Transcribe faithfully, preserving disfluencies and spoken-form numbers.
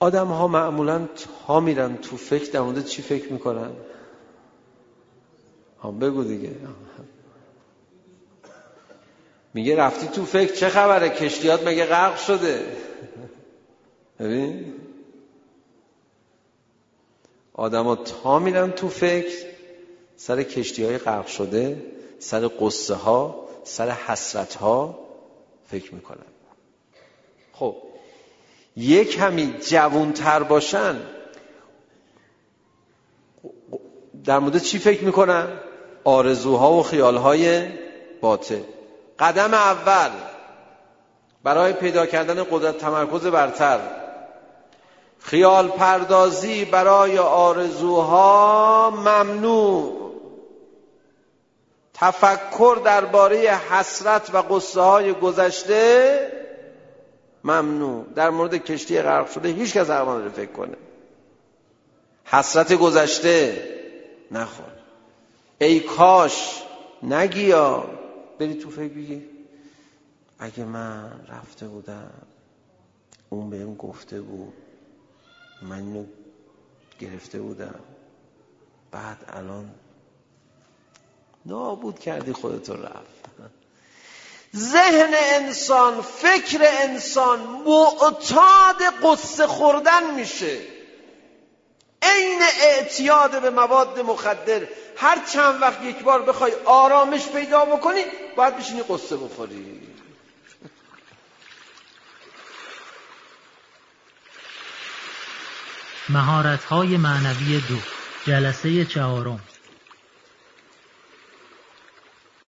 آدم ها معمولاً ها میرن تو فکر، در مورد چی فکر میکنن؟ هم بگو دیگه. میگه رفتی تو فکر چه خبره؟ کشتیات مگه غرق شده؟ ببین آدم ها تا میرن تو فکر سر کشتی های غرق شده، سر قصه ها، سر حسرت ها فکر میکنن. خب یک کمی جوانتر باشن در مورد چی فکر میکنن؟ آرزوها و خیالهای باطل. قدم اول برای پیدا کردن قدرت تمرکز برتر، خیال پردازی برای آرزوها ممنوع. تفکر درباره حسرت و قصه های گذشته ممنوع. در مورد کشتی غرق شده هیچ کس حق نداره فکر کنه. حسرت گذشته نخور. ای کاش نگیا بری تو فکر بگی اگه من رفته بودم اون بهم گفته بود، من اینو گرفته بودم، بعد الان نابود کردی خودتو، رفت. ذهن انسان، فکر انسان معتاد قصه خوردن میشه. عین اعتیاد به مواد مخدر. هر چند وقت یک بار بخوای آرامش پیدا بکنی باید بشینی قصه بخوری. مهارت‌های معنوی دو، جلسه چهارم.